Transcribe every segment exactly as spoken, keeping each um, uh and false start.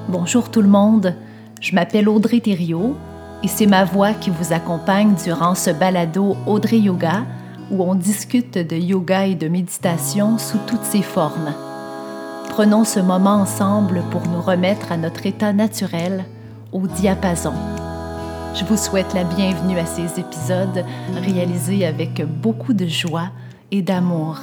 Bonjour tout le monde, je m'appelle Audrey Thériault et c'est ma voix qui vous accompagne durant ce balado Audrey Yoga où on discute de yoga et de méditation sous toutes ses formes. Prenons ce moment ensemble pour nous remettre à notre état naturel, au diapason. Je vous souhaite la bienvenue à ces épisodes réalisés avec beaucoup de joie et d'amour.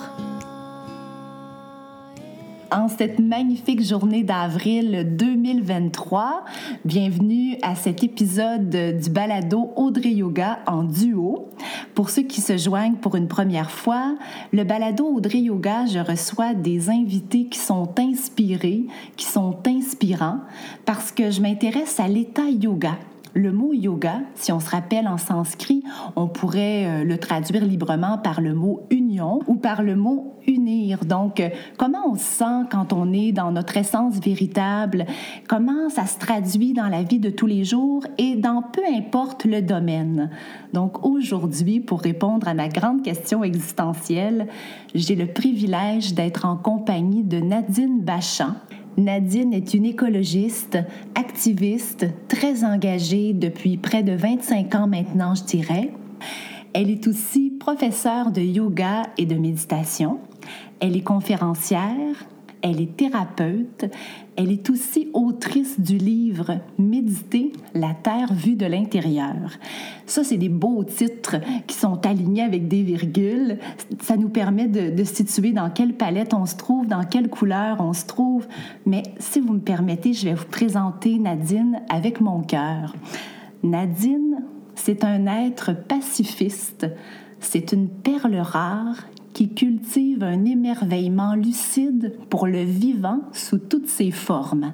En cette magnifique journée d'avril deux mille vingt-trois, bienvenue à cet épisode du balado Audrey Yoga en duo. Pour ceux qui se joignent pour une première fois, le balado Audrey Yoga, je reçois des invités qui sont inspirés, qui sont inspirants, parce que je m'intéresse à l'état yoga. Le mot yoga, si on se rappelle en sanskrit, on pourrait le traduire librement par le mot union ou par le mot unir. Donc, comment on se sent quand on est dans notre essence véritable? Comment ça se traduit dans la vie de tous les jours et dans peu importe le domaine? Donc, aujourd'hui, pour répondre à ma grande question existentielle, j'ai le privilège d'être en compagnie de Nadine Bachand. Nadine est une écologiste, activiste, très engagée depuis près de vingt-cinq ans maintenant, je dirais. Elle est aussi professeure de yoga et de méditation. Elle est conférencière, elle est thérapeute. Elle est aussi autrice du livre « Méditer, la Terre vue de l'intérieur ». Ça, c'est des beaux titres qui sont alignés avec des virgules. Ça nous permet de, de situer dans quelle palette on se trouve, dans quelle couleur on se trouve. Mais si vous me permettez, je vais vous présenter Nadine avec mon cœur. Nadine, c'est un être pacifiste. C'est une perle rare qui cultive un émerveillement lucide pour le vivant sous toutes ses formes.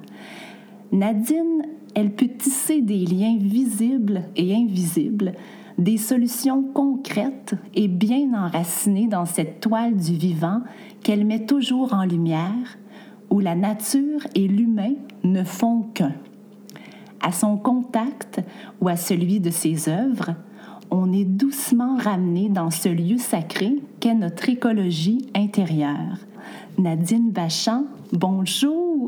Nadine, elle peut tisser des liens visibles et invisibles, des solutions concrètes et bien enracinées dans cette toile du vivant qu'elle met toujours en lumière, où la nature et l'humain ne font qu'un. À son contact ou à celui de ses œuvres, on est doucement ramené dans ce lieu sacré qu'est notre écologie intérieure. Nadine Bachand, bonjour!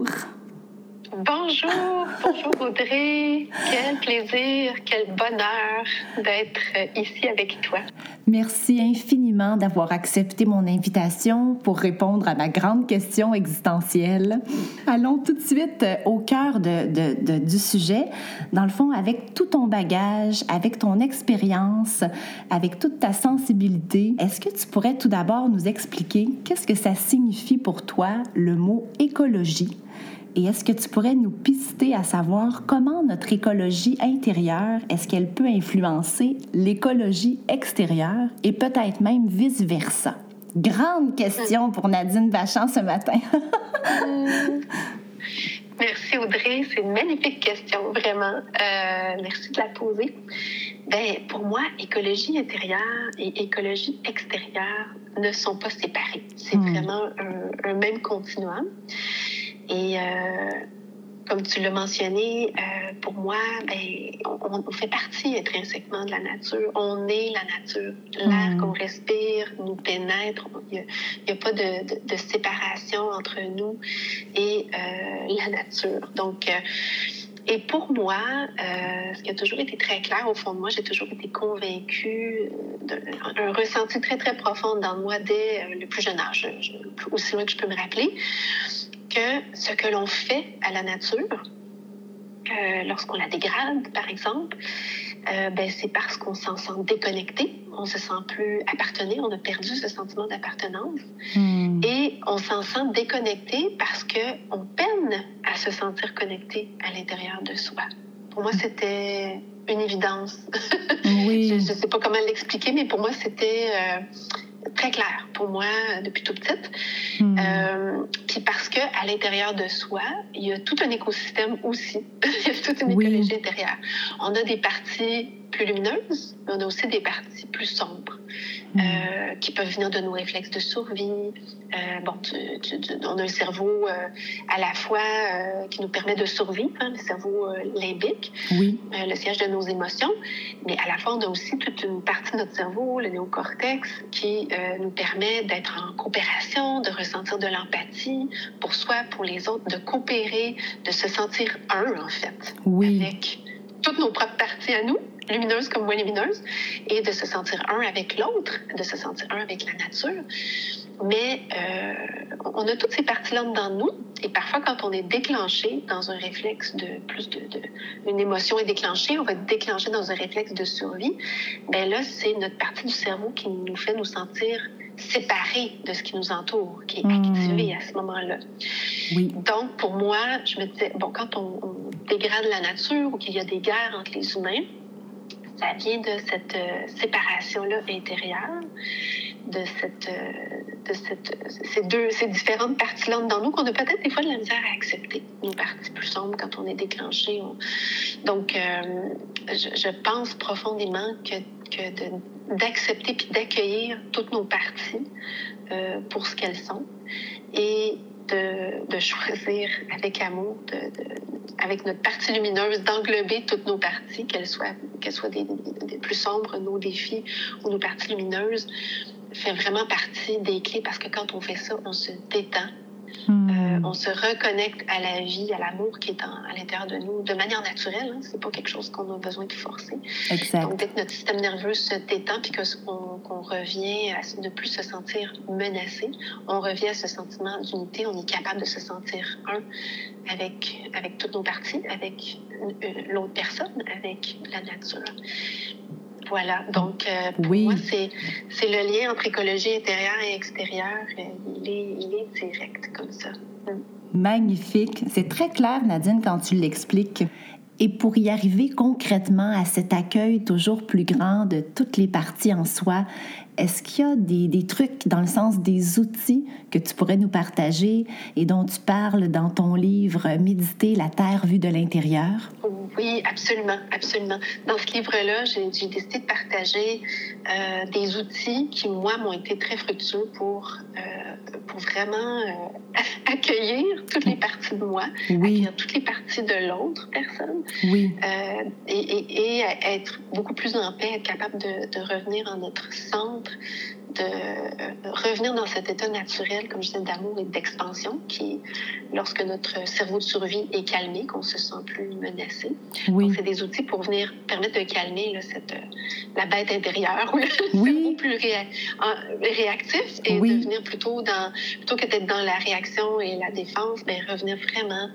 Bonjour, bonjour Audrey. Quel plaisir, quel bonheur d'être ici avec toi. Merci infiniment d'avoir accepté mon invitation pour répondre à ma grande question existentielle. Allons tout de suite au cœur de, de, de, du sujet. Dans le fond, avec tout ton bagage, avec ton expérience, avec toute ta sensibilité, est-ce que tu pourrais tout d'abord nous expliquer qu'est-ce que ça signifie pour toi le mot écologie? Et est-ce que tu pourrais nous pister à savoir comment notre écologie intérieure, est-ce qu'elle peut influencer l'écologie extérieure et peut-être même vice-versa? Grande question pour Nadine Bachand ce matin. Merci Audrey, c'est une magnifique question, vraiment. Euh, merci de la poser. Ben, pour moi, écologie intérieure et écologie extérieure ne sont pas séparées. C'est hmm. vraiment un, un même continuum. Et euh, comme tu l'as mentionné, euh, pour moi, ben, on, on fait partie intrinsèquement de la nature. On est la nature. L'air mmh. qu'on respire nous pénètre. Il n'y a, a pas de, de, de séparation entre nous et euh, la nature. Donc, euh, et pour moi, euh, ce qui a toujours été très clair au fond de moi, j'ai toujours été convaincue d'un ressenti très, très profond dans moi dès euh, le plus jeune âge, je, aussi loin que je peux me rappeler, que ce que l'on fait à la nature, euh, lorsqu'on la dégrade, par exemple, euh, ben, c'est parce qu'on s'en sent déconnecté, on se sent plus appartenir, on a perdu ce sentiment d'appartenance, mmh. et on s'en sent déconnecté parce qu'on peine à se sentir connecté à l'intérieur de soi. Pour moi, c'était une évidence. Oui. Je ne sais pas comment l'expliquer, mais pour moi, c'était... Euh, très clair pour moi depuis toute petite. Mmh. Euh, puis parce qu'à l'intérieur de soi, il y a tout un écosystème aussi. Il y a toute une oui. écologie intérieure. On a des parties plus lumineuses, mais on a aussi des parties plus sombres mmh. euh, qui peuvent venir de nos réflexes de survie. Euh, bon, tu, tu, tu, on a un cerveau euh, à la fois euh, qui nous permet de survivre, hein, le cerveau euh, limbique, oui. euh, le siège de nos émotions, mais à la fois on a aussi toute une partie de notre cerveau, le néocortex, qui euh, nous permet d'être en coopération, de ressentir de l'empathie pour soi, pour les autres, de coopérer, de se sentir un en fait, oui. avec toutes nos propres parties à nous, lumineuses comme moins lumineuses, et de se sentir un avec l'autre, de se sentir un avec la nature. Mais euh, on a toutes ces parties-là dedans de nous, et parfois quand on est déclenché dans un réflexe de plus de, de une émotion est déclenchée, on va être déclenché dans un réflexe de survie. Ben là, c'est notre partie du cerveau qui nous fait nous sentir séparés de ce qui nous entoure, qui est activée mmh. à ce moment-là. Oui. Donc, pour moi, je me disais, bon, quand on, on dégrade la nature ou qu'il y a des guerres entre les humains, ça vient de cette euh, séparation-là intérieure, de cette, euh, de cette, ces deux, ces différentes parties-là dans nous qu'on a peut-être des fois de la misère à accepter. Nos parties plus sombres quand on est déclenché. On... Donc, euh, je, je pense profondément que, que de, d'accepter puis d'accueillir toutes nos parties euh, pour ce qu'elles sont et de, de choisir avec amour, de, de, avec notre partie lumineuse, d'englober toutes nos parties, qu'elles soient, qu'elles soient des, des plus sombres, nos défis ou nos parties lumineuses, fait vraiment partie des clés parce que quand on fait ça, on se détend. Mmh. Euh, on se reconnecte à la vie, à l'amour qui est en, à l'intérieur de nous de manière naturelle. Hein, c'est pas quelque chose qu'on a besoin de forcer. Exact. Donc, dès que notre système nerveux se détend puis qu'on, qu'on revient à ne plus se sentir menacé, on revient à ce sentiment d'unité. On est capable de se sentir un avec, avec toutes nos parties, avec l'autre personne, avec la nature. Voilà, donc euh, pour oui. moi, c'est, c'est le lien entre écologie intérieure et extérieure. Il est, il est direct comme ça. Mm. Magnifique. C'est très clair, Nadine, quand tu l'expliques. Et pour y arriver concrètement à cet accueil toujours plus grand de toutes les parties en soi, est-ce qu'il y a des, des trucs dans le sens des outils que tu pourrais nous partager et dont tu parles dans ton livre « Méditer la Terre vue de l'intérieur » ? Oui, absolument, absolument. Dans ce livre-là, j'ai, j'ai décidé de partager euh, des outils qui, moi, m'ont été très fructueux pour, euh, pour vraiment euh, accueillir toutes les parties de moi, oui. accueillir toutes les parties de l'autre personne, oui. euh, et, et, et être beaucoup plus en paix, être capable de, de revenir en notre centre, de euh, revenir dans cet état naturel, comme je disais, d'amour et d'expansion, qui, lorsque notre cerveau de survie est calmé, qu'on se sent plus menacé. Oui. Donc, c'est des outils pour venir permettre de calmer là, cette, euh, la bête intérieure ou le oui. cerveau plus réa- en, réactif et oui. devenir plutôt dans, plutôt que d'être dans la réaction et la défense, bien, revenir vraiment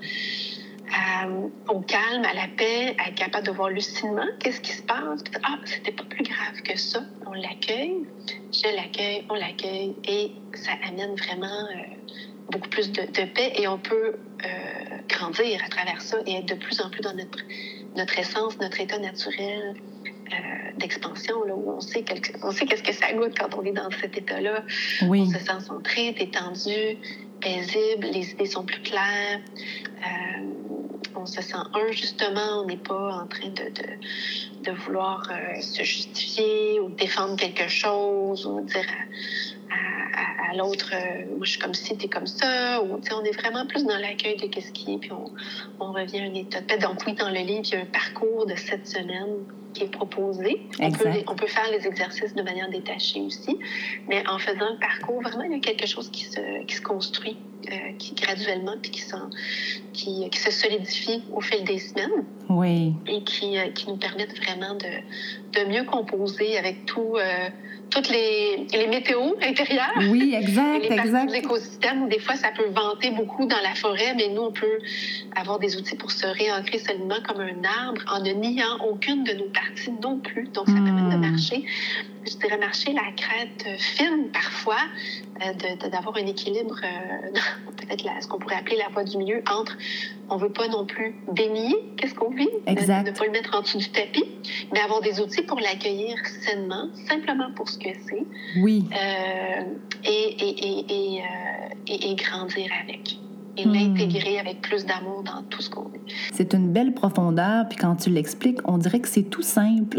Euh, au calme, à la paix, à être capable de voir lucidement qu'est-ce qui se passe. Ah, c'était pas plus grave que ça. On l'accueille, je l'accueille, on l'accueille et ça amène vraiment euh, beaucoup plus de, de paix et on peut euh, grandir à travers ça et être de plus en plus dans notre, notre essence, notre état naturel euh, d'expansion, là, où on sait, quelque, on sait qu'est-ce que ça goûte quand on est dans cet état-là. Oui. On se sent centré, détendu, paisible, les idées sont plus claires. Euh, on se sent un, justement, on n'est pas en train de, de, de vouloir euh, se justifier ou défendre quelque chose ou dire à, à, à l'autre, euh, moi je suis comme ci, t'es comme ça, ou on est vraiment plus dans l'accueil de qu'est-ce qui est, puis on, on revient à un état de paix. Donc oui, dans le livre, il y a un parcours de cette semaine qui est proposé. On peut, on peut faire les exercices de manière détachée aussi, mais en faisant le parcours, vraiment, il y a quelque chose qui se, qui se construit, euh, qui graduellement, puis qui, qui, qui se solidifie au fil des semaines. Oui. Et qui, euh, qui nous permettent vraiment de, de mieux composer avec tout, euh, toutes les, les météos intérieures. Oui, exact, et les parties exact. de l'écosystème où des fois, ça peut vanter beaucoup dans la forêt, mais nous, on peut avoir des outils pour se réancrer solidement comme un arbre en ne niant aucune de nos parties non plus. Donc, ça mmh. permet de marcher, je dirais marcher la crête fine parfois, euh, de, de, d'avoir un équilibre, euh, peut-être la, ce qu'on pourrait appeler la voie du milieu entre, on veut pas non plus dénier qu'est-ce qu'on vit, exact. ne, ne pas le mettre en dessous du tapis, mais avoir des outils pour l'accueillir sainement, simplement pour ce que c'est. Oui. Euh, et, et, et, et, euh, et, et grandir avec. et mmh. l'intégrer avec plus d'amour dans tout ce qu'on est. C'est une belle profondeur, puis quand tu l'expliques, on dirait que c'est tout simple.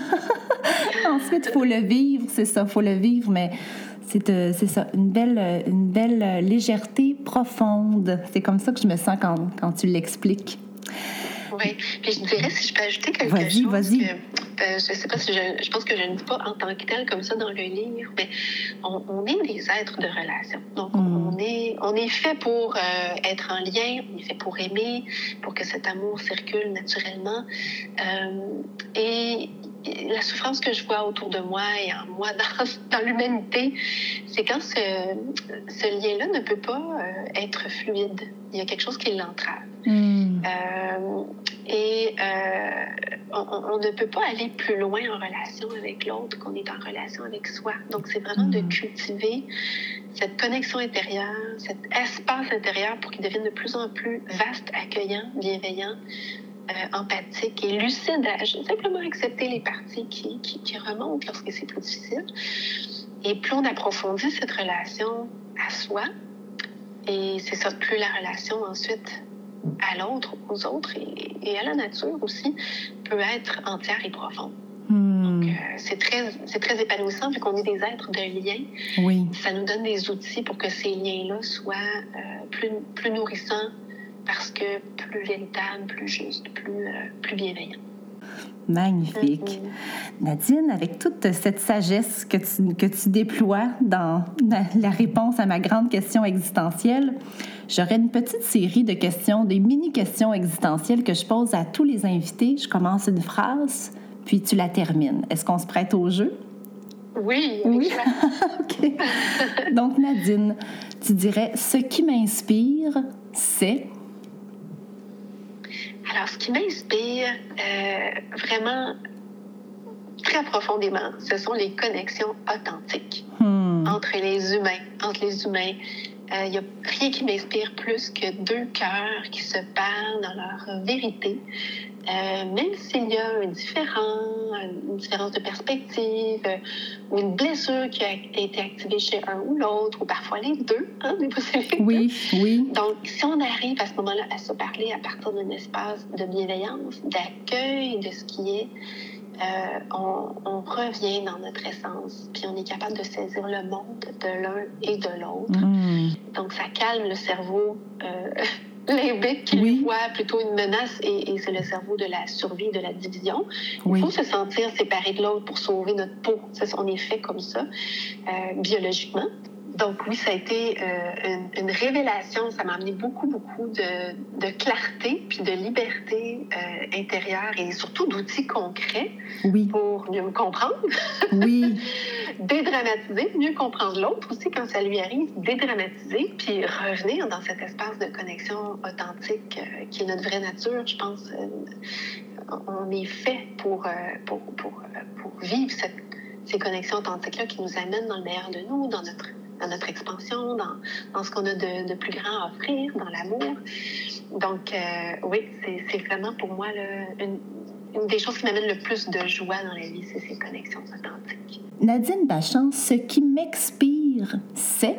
Ensuite, il faut le vivre, c'est ça, il faut le vivre, mais c'est, euh, c'est ça, une belle, une belle légèreté profonde. C'est comme ça que je me sens quand, quand tu l'expliques. Oui, puis je dirais, si je peux ajouter quelque vas-y, chose, vas-y. Que, euh, je sais pas si je, je pense que je ne dis pas en tant que tel comme ça dans le livre, mais on, on est des êtres de relation. Donc, mm. on, est, on est fait pour euh, être en lien, on est fait pour aimer, pour que cet amour circule naturellement. Euh, et la souffrance que je vois autour de moi et en moi dans, dans l'humanité, c'est quand ce, ce lien-là ne peut pas euh, être fluide. Il y a quelque chose qui l'entrave. Mm. Euh, et euh, on, on ne peut pas aller plus loin en relation avec l'autre qu'on est en relation avec soi. Donc, c'est vraiment mm. de cultiver cette connexion intérieure, cet espace intérieur pour qu'il devienne de plus en plus vaste, accueillant, bienveillant, euh, empathique et lucide. À simplement accepter les parties qui, qui, qui remontent lorsque c'est plus difficile. Et plus on approfondit cette relation à soi, et c'est ça, plus la relation ensuite à l'autre, aux autres et, et à la nature aussi, peut être entière et profonde. Hmm. Donc, euh, c'est, très, c'est très épanouissant vu qu'on est des êtres de lien. Oui. Ça nous donne des outils pour que ces liens-là soient euh, plus, plus nourrissants parce que plus véritables, plus justes, plus, euh, plus bienveillants. Magnifique. Mm-hmm. Nadine, avec toute cette sagesse que tu, que tu déploies dans la, la réponse à ma grande question existentielle, j'aurais une petite série de questions, des mini-questions existentielles que je pose à tous les invités. Je commence une phrase, puis tu la termines. Est-ce qu'on se prête au jeu? Oui. Oui? OK. Donc, Nadine, tu dirais, ce qui m'inspire, c'est... Alors, ce qui m'inspire euh, vraiment très profondément, ce sont les connexions authentiques hmm. entre les humains. Entre les humains, il n'y a rien qui m'inspire plus que deux cœurs qui se parlent dans leur vérité, euh, même s'il y a un différent, une différence de perspective euh, ou une blessure qui a été activée chez un ou l'autre, ou parfois les deux, hein, des possibilités. Oui, oui. Donc, si on arrive à ce moment-là à se parler à partir d'un espace de bienveillance, d'accueil de ce qui est, euh, on, on revient dans notre essence, puis on est capable de saisir le monde de l'un et de l'autre. Mm. Donc, ça calme le cerveau euh, limbique qui oui. voit plutôt une menace et, et c'est le cerveau de la survie, de la division. Il oui. faut se sentir séparé de l'autre pour sauver notre peau. Ça, on est fait comme ça, euh, biologiquement. Donc oui, ça a été euh, une, une révélation. Ça m'a amené beaucoup, beaucoup de, de clarté puis de liberté euh, intérieure et surtout d'outils concrets oui. pour mieux me comprendre. Oui. Dédramatiser, mieux comprendre l'autre aussi quand ça lui arrive, dédramatiser puis revenir dans cet espace de connexion authentique euh, qui est notre vraie nature. Je pense euh, on est fait pour, euh, pour, pour, pour vivre cette, ces connexions authentiques-là qui nous amènent dans le meilleur de nous, dans notre dans notre expansion, dans, dans ce qu'on a de, de plus grand à offrir, dans l'amour. Donc, euh, oui, c'est, c'est vraiment pour moi là, une, une des choses qui m'amène le plus de joie dans la vie, c'est ces connexions authentiques. Nadine Bachand, ce qui m'expire, c'est?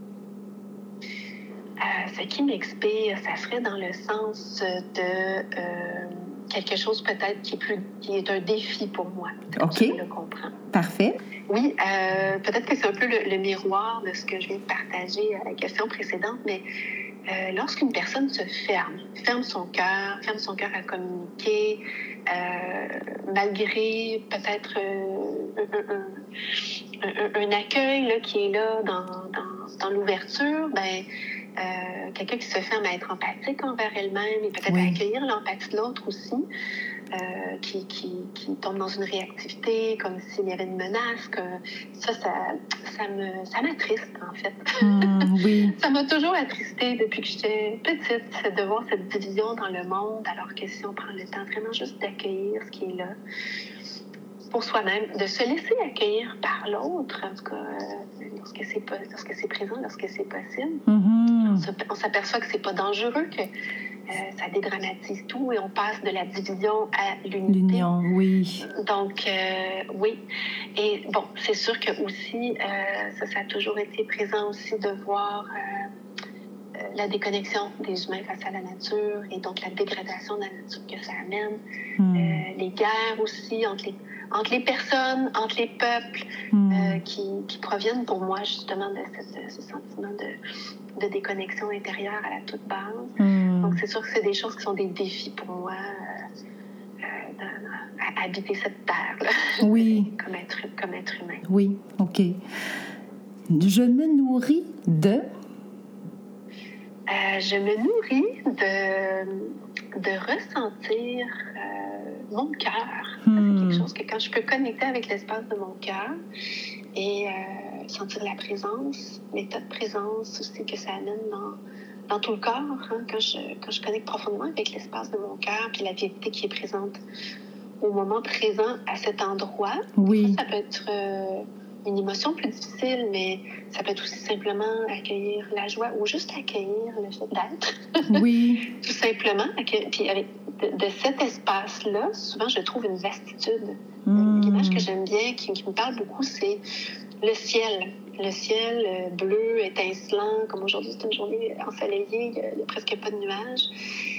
Euh, ce qui m'expire, ça serait dans le sens de euh, quelque chose peut-être qui est, plus, qui est un défi pour moi. OK. Je le comprends. Parfait. Oui, euh, peut-être que c'est un peu le, le miroir de ce que je viens de partager à la question précédente, mais euh, lorsqu'une personne se ferme, ferme son cœur, ferme son cœur à communiquer, euh, malgré peut-être euh, un, un, un, un accueil là, qui est là dans, dans, dans l'ouverture, ben, euh, quelqu'un qui se ferme à être empathique envers elle-même et peut-être oui. à accueillir l'empathie de l'autre aussi, euh, qui, qui, qui tombe dans une réactivité comme s'il y avait une menace, que ça, ça, ça, me, ça m'attriste en fait. Mmh, oui. Ça m'a toujours attristée depuis que j'étais petite, de voir cette division dans le monde, alors que si on prend le temps vraiment juste d'accueillir ce qui est là, pour soi-même, de se laisser accueillir par l'autre, en tout cas, euh, lorsque, c'est pas, lorsque c'est présent, lorsque c'est possible. Mm-hmm. On, se, on s'aperçoit que c'est pas dangereux, que euh, ça dédramatise tout et on passe de la division à l'unité. L'union, oui. Donc, euh, oui. Et bon, c'est sûr que aussi, euh, ça, ça a toujours été présent aussi de voir... Euh, la déconnexion des humains face à la nature et donc la dégradation de la nature que ça amène. Mm. Euh, les guerres aussi entre les, entre les personnes, entre les peuples, mm. euh, qui, qui proviennent pour moi justement de cette, ce sentiment de, de déconnexion intérieure à la toute base. Mm. Donc c'est sûr que c'est des choses qui sont des défis pour moi euh, euh, à, à habiter cette terre-là. Oui. comme, être, comme être humain. Oui, OK. Je me nourris de... Euh, je me nourris de, de ressentir euh, mon cœur. Hmm. C'est quelque chose que quand je peux connecter avec l'espace de mon cœur et euh, sentir la présence, l'état de présence aussi que ça amène dans, dans tout le corps, hein, quand, je, quand je connecte profondément avec l'espace de mon cœur puis la vérité qui est présente au moment présent à cet endroit. Oui. Ça, ça peut être... Euh, une émotion plus difficile, mais ça peut être aussi simplement accueillir la joie ou juste accueillir le fait d'être. Oui. Tout simplement. Puis avec de, de cet espace-là, souvent, je trouve une vastitude. Mm. L'image que j'aime bien, qui, qui me parle beaucoup, c'est le ciel. Le ciel bleu, étincelant, comme aujourd'hui, c'est une journée ensoleillée, il n'y a presque pas de nuages.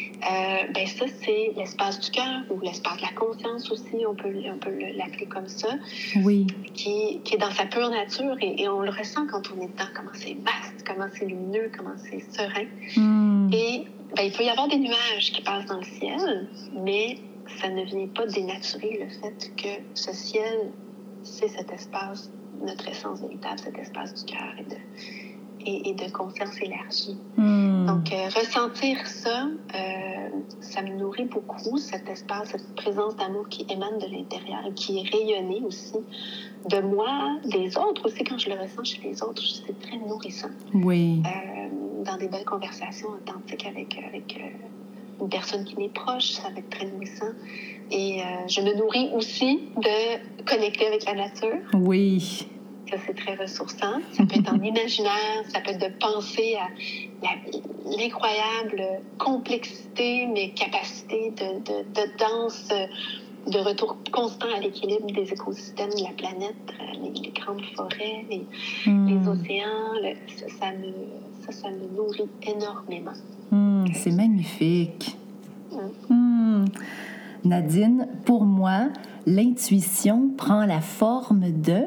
Euh, ben ça, c'est l'espace du cœur ou l'espace de la conscience aussi, on peut, on peut l'appeler comme ça. Oui. Qui, qui est dans sa pure nature et, et on le ressent quand on est dedans, comment c'est vaste, comment c'est lumineux, comment c'est serein. Mm. Et ben, il peut y avoir des nuages qui passent dans le ciel, mais ça ne vient pas dénaturer le fait que ce ciel, c'est cet espace, notre essence véritable, cet espace du cœur et de... Et, et de conscience élargie. Mm. Donc, euh, ressentir ça, euh, ça me nourrit beaucoup, cet espace, cette présence d'amour qui émane de l'intérieur et qui est rayonnée aussi de moi, des autres aussi. Quand je le ressens chez les autres, c'est très nourrissant. Oui. Euh, dans des belles conversations authentiques avec, avec euh, une personne qui m'est proche, ça va être très nourrissant. Et euh, je me nourris aussi de connecter avec la nature. Oui. Ça, c'est très ressourçant. Ça peut être en imaginaire, ça peut être de penser à la, l'incroyable complexité, mais capacité de, de, de danse, de retour constant à l'équilibre des écosystèmes de la planète, les, les grandes forêts, les, mm. les océans. Le, ça, ça, me, ça, ça me nourrit énormément. Mm, c'est magnifique. Mm. Mm. Nadine, pour moi, l'intuition prend la forme de...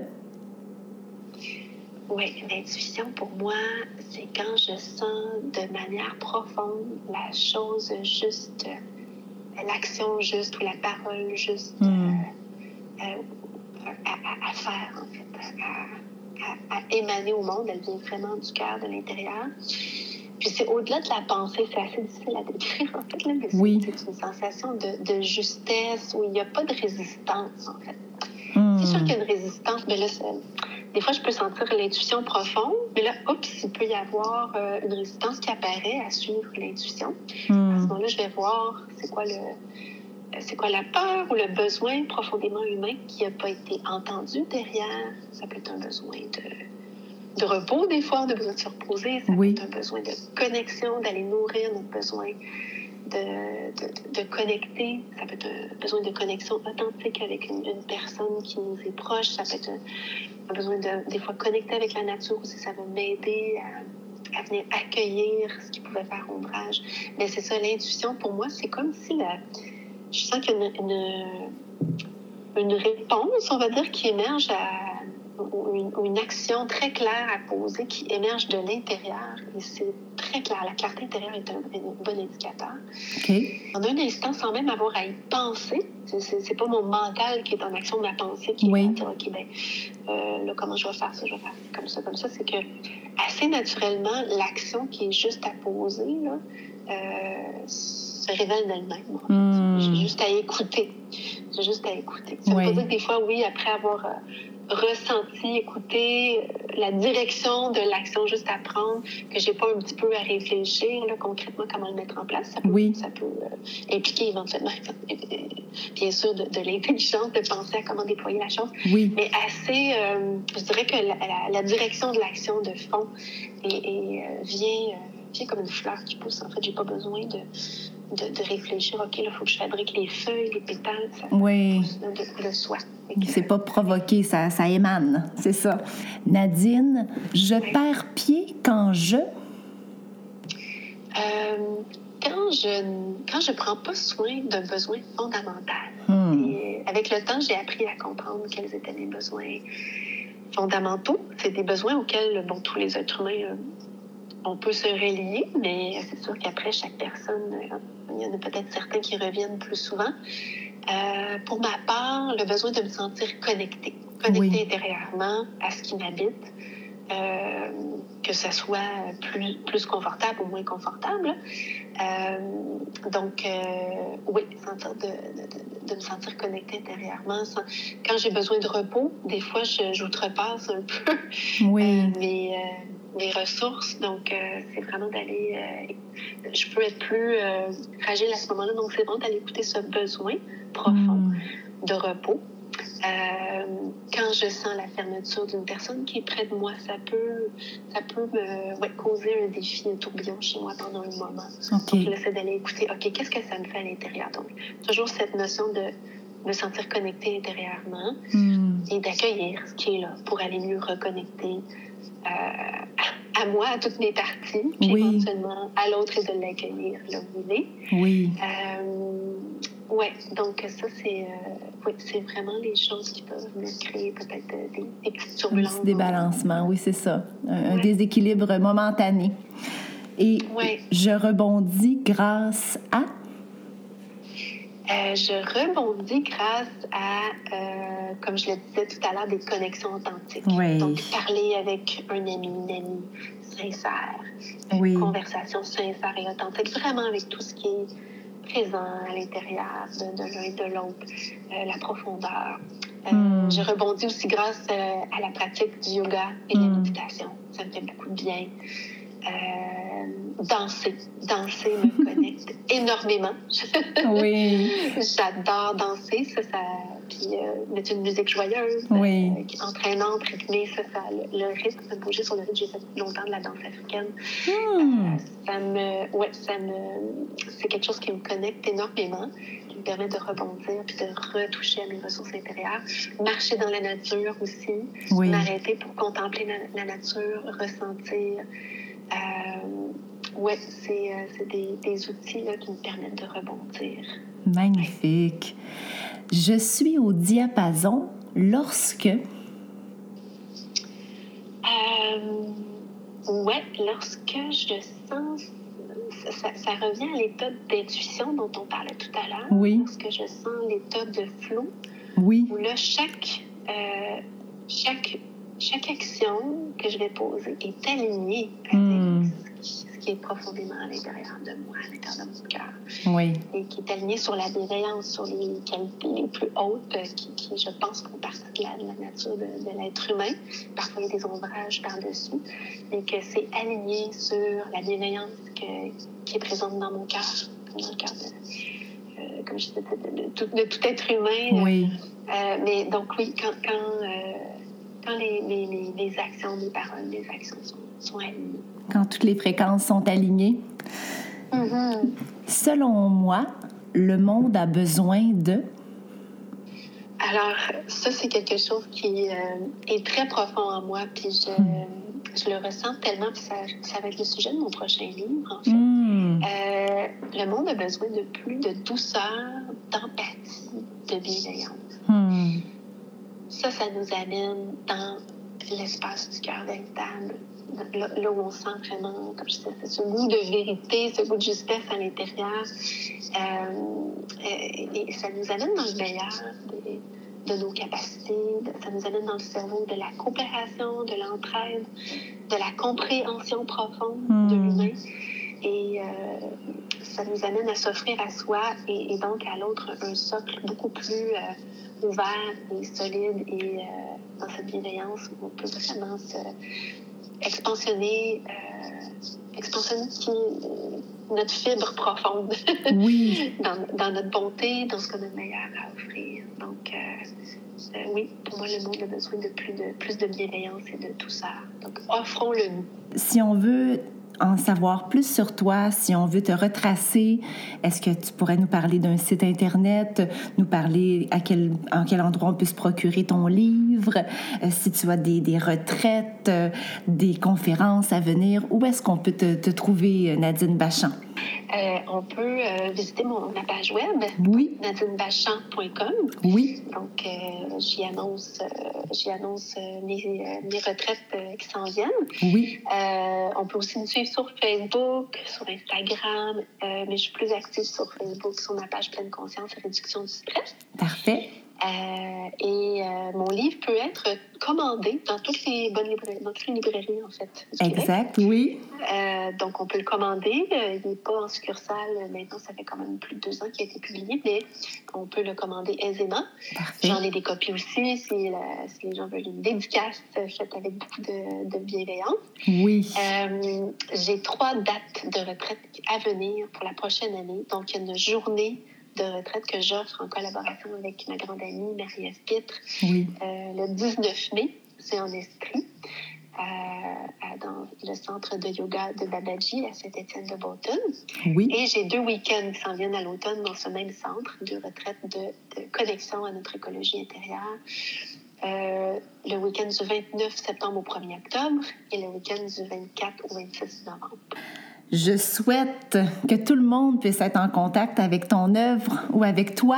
Oui, l'intuition, pour moi, c'est quand je sens de manière profonde la chose juste, l'action juste ou la parole juste mm. euh, euh, à, à, à faire, en fait, à, à, à émaner au monde. Elle vient vraiment du cœur, de l'intérieur. Puis c'est au-delà de la pensée, c'est assez difficile à décrire, en fait, là, mais c'est, oui. c'est une sensation de, de justesse où il n'y a pas de résistance, en fait. Mm. C'est sûr qu'il y a une résistance, mais là, c'est... Des fois, je peux sentir l'intuition profonde, mais là, oups, il peut y avoir euh, une résistance qui apparaît à suivre l'intuition. Mm. À ce moment-là, je vais voir c'est quoi, le, c'est quoi la peur ou le besoin profondément humain qui n'a pas été entendu derrière. Ça peut être un besoin de, de repos, des fois, de besoin de se reposer. Ça oui. peut être un besoin de connexion, d'aller nourrir notre besoin de, de, de connecter. Ça peut être un besoin de connexion authentique avec une, une personne qui nous est proche. Ça peut être un, un besoin de, des fois, connecter avec la nature aussi. Ça va m'aider à, à venir accueillir ce qui pouvait faire ombrage. Mais c'est ça, l'intuition, pour moi, c'est comme si la, je sens qu'il y a une, une, une réponse, on va dire, qui émerge à ou une, ou une action très claire à poser qui émerge de l'intérieur. Et c'est très clair. La clarté intérieure est un, un bon indicateur. Okay. En un instant, sans même avoir à y penser, c'est, c'est, c'est pas mon mental qui est en action de la pensée qui oui. est à dire, OK, ben, euh, là, comment je vais faire ça, je vais faire comme ça, comme ça. C'est que, assez naturellement, l'action qui est juste à poser, là, euh, se révèle d'elle-même. En fait. mm. J'ai juste à écouter. J'ai juste à écouter. Ça oui. veut pas dire que des fois, oui, après avoir... Euh, ressenti, écouter euh, la direction de l'action juste à prendre, que j'ai pas un petit peu à réfléchir là, concrètement comment le mettre en place. Ça peut, oui. ça peut euh, impliquer éventuellement, bien sûr, de, de l'intelligence, de penser à comment déployer la chose. Oui. Mais assez, euh, je dirais que la, la, la direction de l'action de fond et, et, euh, vient, euh, vient comme une fleur qui pousse. En fait, j'ai pas besoin de... De, de réfléchir, OK, là, il faut que je fabrique les feuilles, les pétales, ça oui. pousse de, de soi. Que... C'est pas provoqué, ça, ça émane, c'est ça. Nadine, je oui. perds pied quand je... Euh, quand je quand je prends pas soin d'un besoin fondamental, Hmm. et avec le temps, j'ai appris à comprendre quels étaient mes besoins fondamentaux. C'est des besoins auxquels, bon, tous les êtres humains, euh, on peut se relier, mais c'est sûr qu'après, chaque personne, euh, il y en a peut-être certains qui reviennent plus souvent. Euh, pour ma part, le besoin de me sentir connectée, connectée Oui. intérieurement à ce qui m'habite, euh, que ça soit plus, plus confortable ou moins confortable. Euh, donc, euh, oui, sentir de, de, de me sentir connectée intérieurement. Sans, quand j'ai besoin de repos, des fois, je, j'outrepasse un peu Oui. euh, mes, euh, mes ressources. Donc, euh, c'est vraiment d'aller... Euh, je peux être plus euh, fragile à ce moment-là. Donc, c'est vraiment d'aller écouter ce besoin profond Hmm. de repos. Euh, quand je sens la fermeture d'une personne qui est près de moi, ça peut, ça peut me ouais, causer un défi, un tourbillon chez moi pendant un moment. Okay. Donc, j'essaie d'aller écouter, OK, qu'est-ce que ça me fait à l'intérieur? Donc, toujours cette notion de me sentir connectée intérieurement mm. et d'accueillir ce qui est là pour aller mieux reconnecter euh, à, à moi, à toutes mes parties, puis oui. éventuellement à l'autre et de l'accueillir là où il est. Oui. Euh, oui, donc ça, c'est, euh, oui, c'est vraiment les choses qui peuvent me créer peut-être des, des petites turbulences. Un petit débalancement, oui, c'est ça. Un, ouais. un déséquilibre momentané. Et ouais. je rebondis grâce à... Euh, je rebondis grâce à, euh, comme je le disais tout à l'heure, des connexions authentiques. Oui. Donc, parler avec un ami, une amie sincère, oui. une conversation sincère et authentique, vraiment avec tout ce qui est présent à l'intérieur de, de l'un et de l'autre, euh, la profondeur. Euh, mm. Je rebondis aussi grâce euh, à la pratique du yoga et de mm. la méditation. Ça me fait beaucoup de bien. Euh, danser. Danser me connecte énormément. Oui. J'adore danser. Ça, ça... Puis euh, mettre une musique joyeuse, oui. euh, entraînante, rythmée, ça, ça, le, le rythme, de bouger sur le rythme. J'ai fait longtemps de la danse africaine. Mm. Euh, ça me... Ouais, ça me... C'est quelque chose qui me connecte énormément, qui me permet de rebondir puis de retoucher à mes ressources intérieures. Marcher dans la nature aussi. Oui. M'arrêter pour contempler la, la nature, ressentir... Euh, ouais, c'est, euh, c'est des, des outils là, qui me permettent de rebondir. Magnifique. Je suis au diapason lorsque... Euh, ouais, lorsque je sens... Ça, ça revient à l'état d'intuition dont on parlait tout à l'heure. Oui. Lorsque je sens l'état de flou. Oui. Où là, chaque... Euh, chaque Chaque action que je vais poser est alignée avec mm. ce qui est profondément à l'intérieur de moi, à l'intérieur de mon cœur. Oui. Et qui est aligné sur la bienveillance, sur les qualités les plus hautes qui, qui je pense, font partie de la, de la nature de, de l'être humain. Parfois, il y a des ombrages par-dessus. Mais que c'est aligné sur la bienveillance que, qui est présente dans mon cœur, dans le cœur de, euh, comme je disais, de, de, de, tout, de tout être humain. Oui. Euh, mais donc, oui, quand... quand euh, Quand les, les, les, les actions, les paroles, les actions sont, sont alignées. Quand toutes les fréquences sont alignées. Mm-hmm. Selon moi, le monde a besoin de... Alors, ça, c'est quelque chose qui euh, est très profond en moi, puis je, mm. je le ressens tellement, puis ça, ça va être le sujet de mon prochain livre, en fait. Mm. Euh, le monde a besoin de plus de douceur, d'empathie, de bienveillance. Mm. Ça, ça nous amène dans l'espace du cœur véritable, là, là où on sent vraiment, comme je disais, ce goût de vérité, ce goût de justesse à l'intérieur. Euh, et, et ça nous amène dans le meilleur de, de nos capacités, de, ça nous amène dans le cerveau de la coopération, de l'entraide, de la compréhension profonde mmh. de l'humain. Et euh, ça nous amène à s'offrir à soi et, et donc à l'autre un socle beaucoup plus euh, ouvert et solide et euh, dans cette bienveillance où on peut vraiment se expansionner, euh, expansionner qui, euh, notre fibre profonde oui. dans, dans notre bonté, dans ce qu'on a de meilleur à offrir. Donc, euh, euh, oui, pour moi, le monde a besoin de plus de, plus de bienveillance et de douceur. Donc, offrons-le nous. Si on veut en savoir plus sur toi, si on veut te retracer, est-ce que tu pourrais nous parler d'un site Internet, nous parler à quel, en quel endroit on peut se procurer ton livre? livres, euh, si tu as des, des retraites, euh, des conférences à venir, où est-ce qu'on peut te, te trouver, Nadine Bachand? Euh, on peut euh, visiter mon, ma page web, oui. nadine bachand point com. Oui. Donc, euh, j'y annonce, euh, j'y annonce euh, mes, euh, mes retraites euh, qui s'en viennent. Oui. Euh, on peut aussi me suivre sur Facebook, sur Instagram, euh, mais je suis plus active sur Facebook, sur ma page Pleine Conscience et Réduction du stress. Parfait. Euh, et euh, mon livre peut être commandé dans toutes les bonnes librairies, dans toutes les librairies, en fait, du exact, Québec. Oui. Euh, donc, on peut le commander. Euh, il n'est pas en succursale. Maintenant, ça fait quand même plus de deux ans qu'il a été publié, mais on peut le commander aisément. Parfait. J'en ai des copies aussi, si, la, si les gens veulent une dédicace faite avec beaucoup de, de bienveillance. Oui. Euh, j'ai trois dates de retraite à venir pour la prochaine année. Donc, il y a une journée de retraite que j'offre en collaboration avec ma grande amie Marie-Ève Pitre. Oui. Euh, le dix-neuf mai, c'est en Estrie, euh, dans le centre de yoga de Babaji à Saint-Étienne-de-Bolton. Oui. Et j'ai deux week-ends qui s'en viennent à l'automne dans ce même centre, deux retraites de, de connexion à notre écologie intérieure. Euh, le week-end du vingt-neuf septembre au premier octobre et le week-end du vingt-quatre au vingt-six novembre. Je souhaite que tout le monde puisse être en contact avec ton œuvre ou avec toi,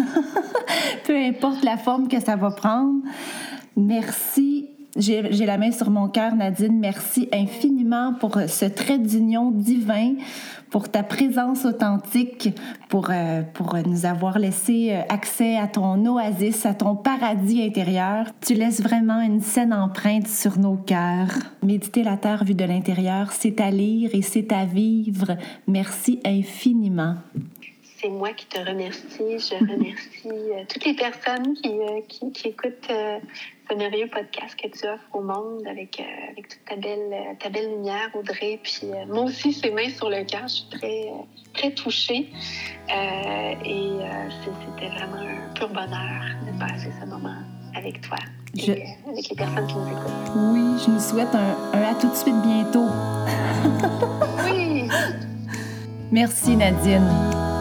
peu importe la forme que ça va prendre. Merci. J'ai, j'ai la main sur mon cœur, Nadine. Merci infiniment pour ce trait d'union divin, pour ta présence authentique, pour, euh, pour nous avoir laissé accès à ton oasis, à ton paradis intérieur. Tu laisses vraiment une saine empreinte sur nos cœurs. Méditer la terre vue de l'intérieur, c'est à lire et c'est à vivre. Merci infiniment. C'est moi qui te remercie. Je remercie euh, toutes les personnes qui, euh, qui, qui écoutent euh, ce merveilleux podcast que tu offres au monde avec, euh, avec toute ta belle, euh, ta belle lumière, Audrey. Puis euh, moi aussi, c'est main sur le cœur. Je suis très, euh, très touchée. Euh, et euh, c'était vraiment un pur bonheur de passer ce moment avec toi et je... euh, avec les personnes qui nous écoutent. Oui, je nous souhaite un, un à tout de suite bientôt. Oui! Merci, Nadine.